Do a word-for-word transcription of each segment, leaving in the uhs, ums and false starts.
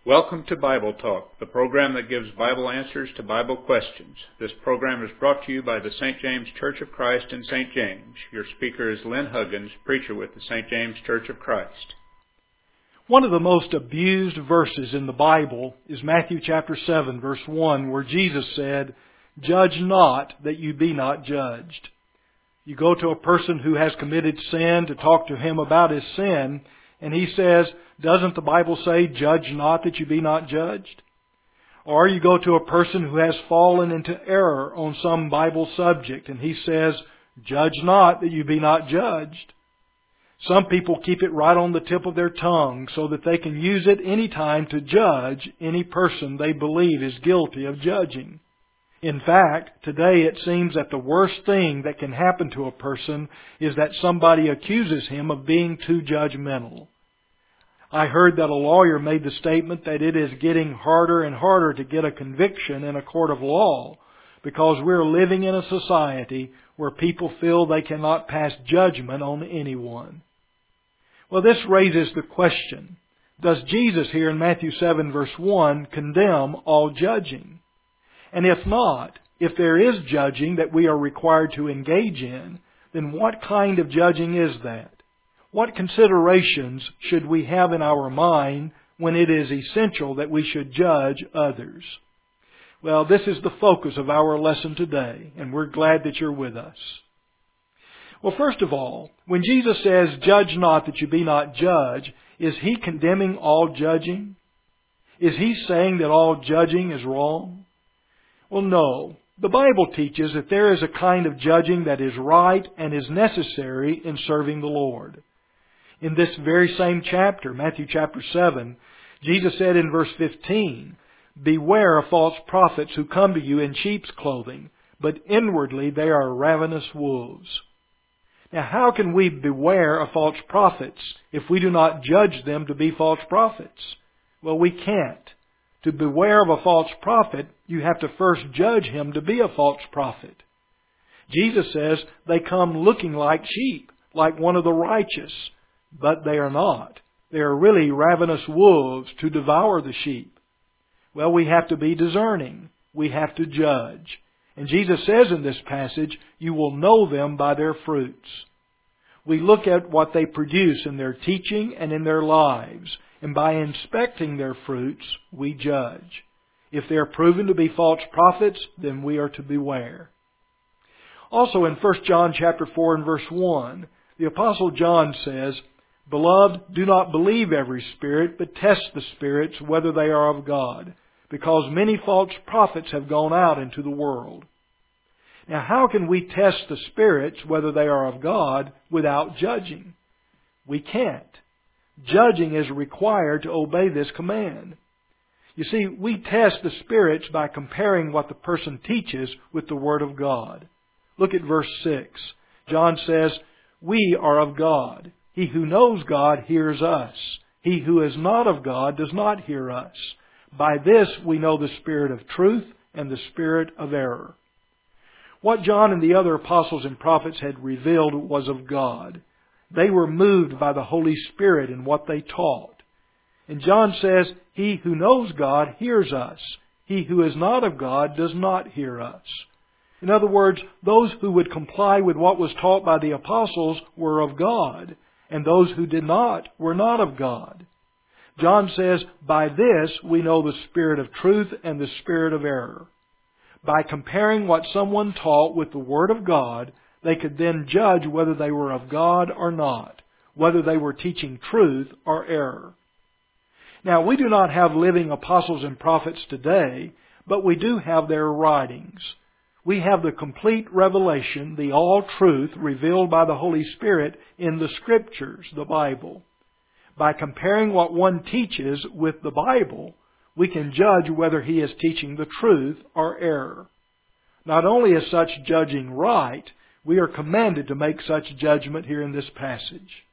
Welcome to Bible Talk, the program that gives Bible answers to Bible questions. This program is brought to you by the Saint James Church of Christ in Saint James. Your speaker is Lynn Huggins, preacher with the Saint James Church of Christ. One of the most abused verses in the Bible is Matthew chapter seven, verse one, where Jesus said, "Judge not, that you be not judged." You go to a person who has committed sin to talk to him about his sin, and he says, "Doesn't the Bible say, judge not that you be not judged?" Or you go to a person who has fallen into error on some Bible subject, and he says, "Judge not that you be not judged." Some people keep it right on the tip of their tongue so that they can use it any time to judge any person they believe is guilty of judging. In fact, today it seems that the worst thing that can happen to a person is that somebody accuses him of being too judgmental. I heard that a lawyer made the statement that it is getting harder and harder to get a conviction in a court of law because we're living in a society where people feel they cannot pass judgment on anyone. Well, this raises the question, does Jesus here in Matthew seven verse one condemn all judging? And if not, if there is judging that we are required to engage in, then what kind of judging is that? What considerations should we have in our mind when it is essential that we should judge others? Well, this is the focus of our lesson today, and we're glad that you're with us. Well, first of all, when Jesus says, "Judge not that you be not judged," is He condemning all judging? Is He saying that all judging is wrong? Well, no. The Bible teaches that there is a kind of judging that is right and is necessary in serving the Lord. In this very same chapter, Matthew chapter seven, Jesus said in verse fifteen, "Beware of false prophets who come to you in sheep's clothing, but inwardly they are ravenous wolves." Now, how can we beware of false prophets if we do not judge them to be false prophets? Well, we can't. To beware of a false prophet, you have to first judge him to be a false prophet. Jesus says they come looking like sheep, like one of the righteous, but they are not. They are really ravenous wolves to devour the sheep. Well, we have to be discerning. We have to judge. And Jesus says in this passage, you will know them by their fruits. We look at what they produce in their teaching and in their lives. And by inspecting their fruits, we judge. If they are proven to be false prophets, then we are to beware. Also in First John chapter four and verse one, the Apostle John says, "Beloved, do not believe every spirit, but test the spirits whether they are of God, because many false prophets have gone out into the world." Now, how can we test the spirits whether they are of God without judging? We can't. Judging is required to obey this command. You see, we test the spirits by comparing what the person teaches with the Word of God. Look at verse six. John says, "We are of God. He who knows God hears us. He who is not of God does not hear us. By this we know the spirit of truth and the spirit of error." What John and the other apostles and prophets had revealed was of God. They were moved by the Holy Spirit in what they taught. And John says, "He who knows God hears us. He who is not of God does not hear us." In other words, those who would comply with what was taught by the apostles were of God, and those who did not were not of God. John says, "By this we know the spirit of truth and the spirit of error." By comparing what someone taught with the Word of God, they could then judge whether they were of God or not, whether they were teaching truth or error. Now, we do not have living apostles and prophets today, but we do have their writings. We have the complete revelation, the all truth revealed by the Holy Spirit in the Scriptures, the Bible. By comparing what one teaches with the Bible, we can judge whether he is teaching the truth or error. Not only is such judging right, we are commanded to make such judgment here in this passage.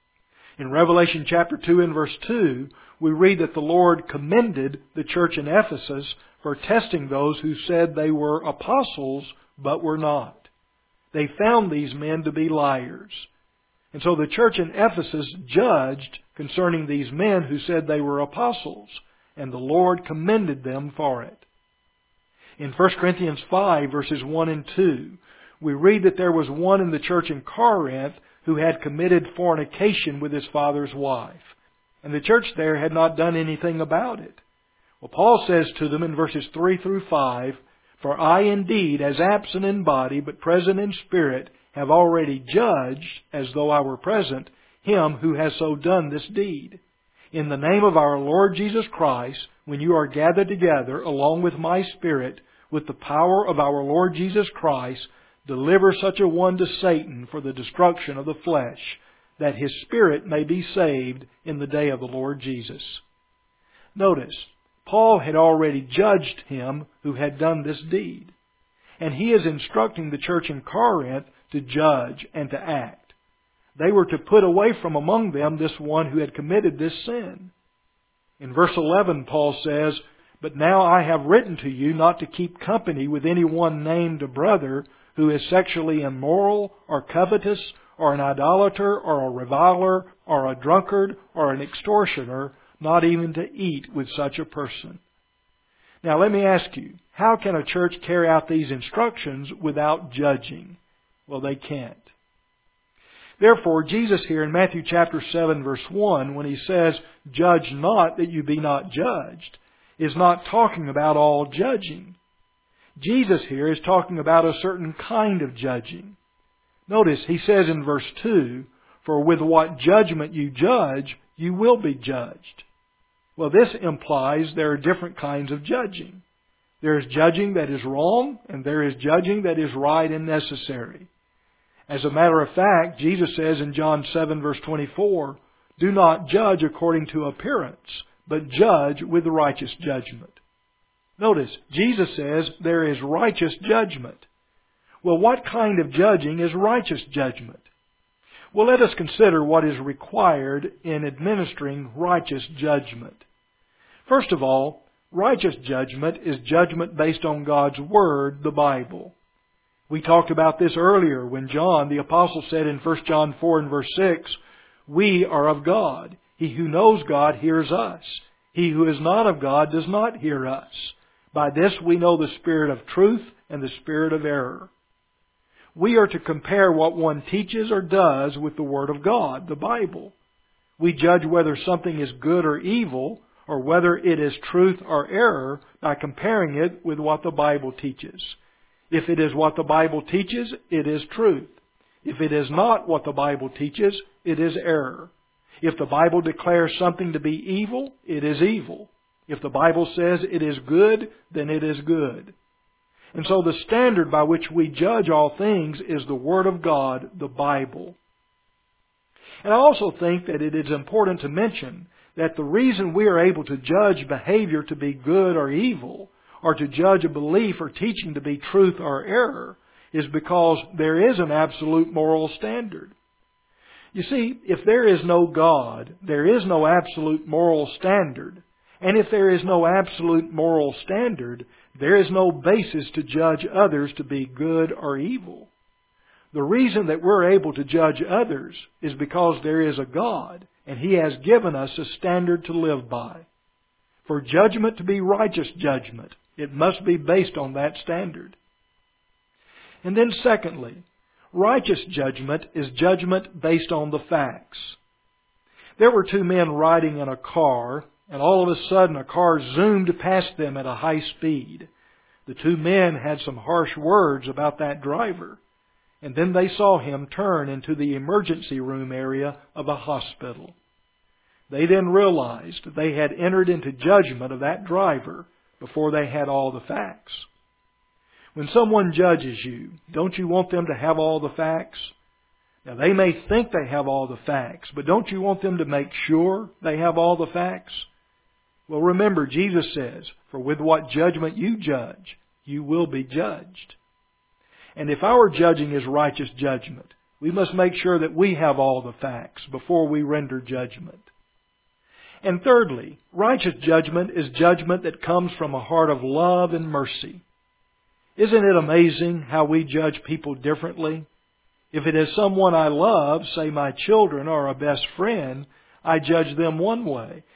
In Revelation chapter two and verse two, we read that the Lord commended the church in Ephesus for testing those who said they were apostles but were not. They found these men to be liars. And so the church in Ephesus judged concerning these men who said they were apostles. and the Lord commended them for it. In First Corinthians five, verses one and two, we read that there was one in the church in Corinth who had committed fornication with his father's wife. And the church there had not done anything about it. Well, Paul says to them in verses three through five, "For I indeed, as absent in body, but present in spirit, have already judged, as though I were present, him who has so done this deed. In the name of our Lord Jesus Christ, when you are gathered together, along with my spirit, with the power of our Lord Jesus Christ, deliver such a one to Satan for the destruction of the flesh, that his spirit may be saved in the day of the Lord Jesus." Notice, Paul had already judged him who had done this deed. And he is instructing the church in Corinth to judge and to act. They were to put away from among them this one who had committed this sin. In verse eleven, Paul says, "But now I have written to you not to keep company with any one named a brother who is sexually immoral, or covetous, or an idolater, or a reviler, or a drunkard, or an extortioner, not even to eat with such a person." Now let me ask you, how can a church carry out these instructions without judging? Well, they can't. Therefore, Jesus here in Matthew chapter seven, verse one, when He says, "Judge not that you be not judged," is not talking about all judging. Jesus here is talking about a certain kind of judging. Notice, He says in verse two, "For with what judgment you judge, you will be judged." Well, this implies there are different kinds of judging. There is judging that is wrong, and there is judging that is right and necessary. As a matter of fact, Jesus says in John seven, verse twenty-four, "Do not judge according to appearance, but judge with righteous judgment." Notice, Jesus says there is righteous judgment. Well, what kind of judging is righteous judgment? Well, let us consider what is required in administering righteous judgment. First of all, righteous judgment is judgment based on God's Word, the Bible. We talked about this earlier when John, the Apostle, said in First John four and verse six, "We are of God. He who knows God hears us. He who is not of God does not hear us. By this we know the spirit of truth and the spirit of error." We are to compare what one teaches or does with the Word of God, the Bible. We judge whether something is good or evil, or whether it is truth or error, by comparing it with what the Bible teaches. If it is what the Bible teaches, it is truth. If it is not what the Bible teaches, it is error. If the Bible declares something to be evil, it is evil. If the Bible says it is good, then it is good. And so the standard by which we judge all things is the Word of God, the Bible. And I also think that it is important to mention that the reason we are able to judge behavior to be good or evil, or to judge a belief or teaching to be truth or error, is because there is an absolute moral standard. You see, if there is no God, there is no absolute moral standard. And if there is no absolute moral standard, there is no basis to judge others to be good or evil. The reason that we're able to judge others is because there is a God, and He has given us a standard to live by. For judgment to be righteous judgment, it must be based on that standard. And then secondly, righteous judgment is judgment based on the facts. There were two men riding in a car, and all of a sudden a car zoomed past them at a high speed. The two men had some harsh words about that driver, and then they saw him turn into the emergency room area of a hospital. They then realized that they had entered into judgment of that driver before they had all the facts. When someone judges you, don't you want them to have all the facts? Now, they may think they have all the facts, but don't you want them to make sure they have all the facts? Well, remember, Jesus says, "For with what judgment you judge, you will be judged." And if our judging is righteous judgment, we must make sure that we have all the facts before we render judgment. And thirdly, righteous judgment is judgment that comes from a heart of love and mercy. Isn't it amazing how we judge people differently? If it is someone I love, say my children or a best friend, I judge them one way.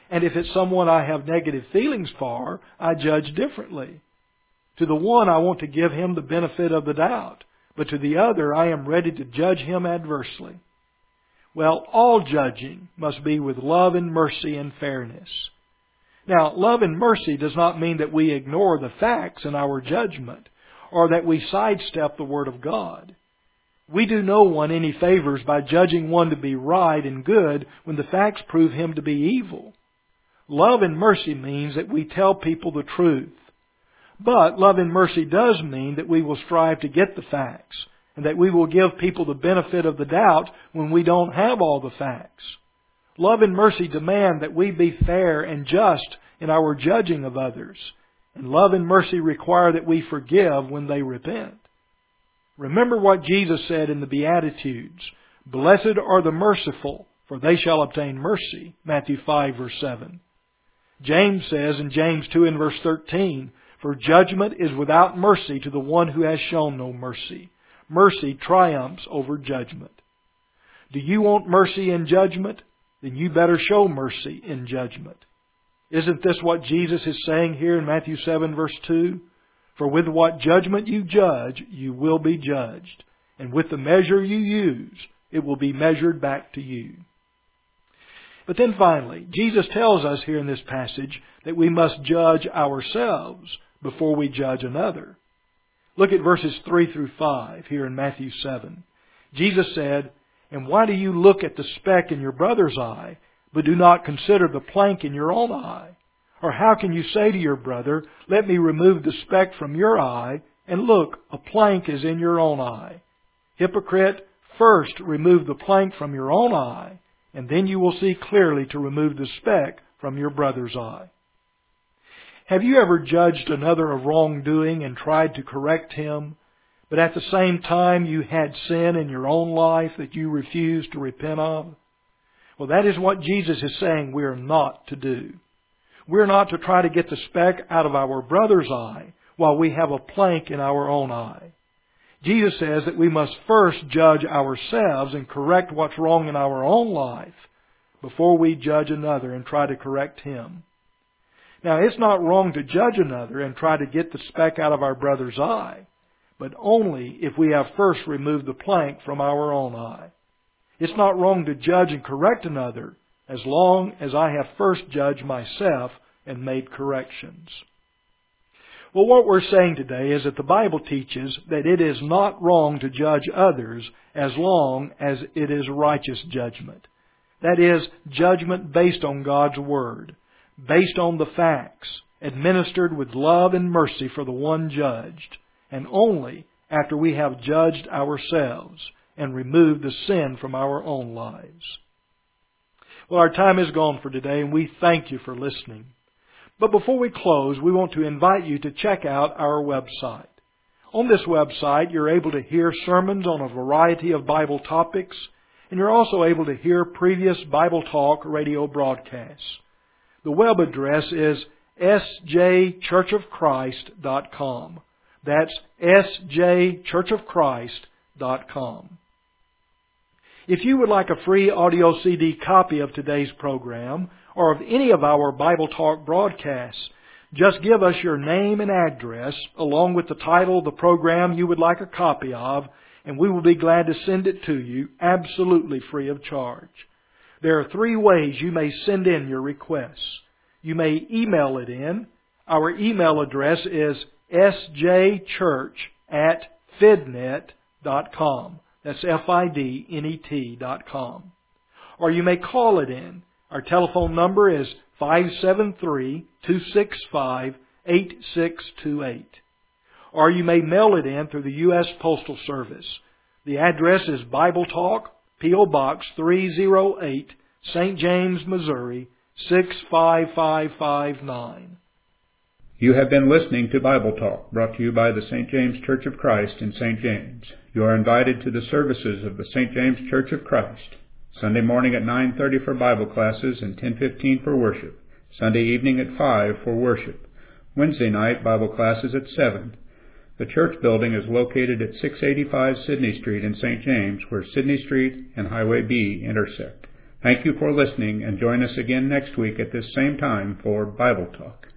And if it's someone I have negative feelings for, I judge differently. To the one, I want to give him the benefit of the doubt, but to the other, I am ready to judge him adversely. Well, all judging must be with love and mercy and fairness. Now, love and mercy does not mean that we ignore the facts in our judgment, or that we sidestep the Word of God. We do no one any favors by judging one to be right and good when the facts prove him to be evil. Love and mercy means that we tell people the truth. But love and mercy does mean that we will strive to get the facts, and that we will give people the benefit of the doubt when we don't have all the facts. Love and mercy demand that we be fair and just in our judging of others, and love and mercy require that we forgive when they repent. Remember what Jesus said in the Beatitudes, "Blessed are the merciful, for they shall obtain mercy," Matthew five, verse seven. James says in James two and verse thirteen, "For judgment is without mercy to the one who has shown no mercy. Mercy triumphs over judgment." Do you want mercy in judgment? Then you better show mercy in judgment. Isn't this what Jesus is saying here in Matthew seven, verse two? "For with what judgment you judge, you will be judged. And with the measure you use, it will be measured back to you." But then finally, Jesus tells us here in this passage that we must judge ourselves before we judge another. Look at verses three through five here in Matthew seven. Jesus said, "And why do you look at the speck in your brother's eye, but do not consider the plank in your own eye? Or how can you say to your brother, 'Let me remove the speck from your eye,' and look, a plank is in your own eye? Hypocrite, first remove the plank from your own eye, and then you will see clearly to remove the speck from your brother's eye." Have you ever judged another of wrongdoing and tried to correct him, but at the same time you had sin in your own life that you refused to repent of? Well, that is what Jesus is saying we are not to do. We're not to try to get the speck out of our brother's eye while we have a plank in our own eye. Jesus says that we must first judge ourselves and correct what's wrong in our own life before we judge another and try to correct him. Now, it's not wrong to judge another and try to get the speck out of our brother's eye, but only if we have first removed the plank from our own eye. It's not wrong to judge and correct another as long as I have first judged myself and made corrections. Well, what we're saying today is that the Bible teaches that it is not wrong to judge others as long as it is righteous judgment. That is, judgment based on God's Word, based on the facts, administered with love and mercy for the one judged, and only after we have judged ourselves and removed the sin from our own lives. Well, our time is gone for today, and we thank you for listening. But before we close, we want to invite you to check out our website. On this website, you're able to hear sermons on a variety of Bible topics, and you're also able to hear previous Bible Talk radio broadcasts. The web address is s j church of christ dot com. That's s j church of christ dot com. If you would like a free audio C D copy of today's program or of any of our Bible Talk broadcasts, just give us your name and address along with the title of the program you would like a copy of, and we will be glad to send it to you absolutely free of charge. There are three ways you may send in your requests. You may email it in. Our email address is s j church at fidnet dot com. That's F I D N E T dot com. Or you may call it in. Our telephone number is five seven three, two six five, eight six two eight. Or you may mail it in through the U S Postal Service. The address is Bible Talk, P O Box three oh eight, Saint James, Missouri, six five five five nine. You have been listening to Bible Talk, brought to you by the Saint James Church of Christ in Saint James. You are invited to the services of the Saint James Church of Christ. Sunday morning at nine thirty for Bible classes and ten fifteen for worship. Sunday evening at five for worship. Wednesday night Bible classes at seven. The church building is located at six eighty-five Sidney Street in Saint James, where Sidney Street and Highway B intersect. Thank you for listening, and join us again next week at this same time for Bible Talk.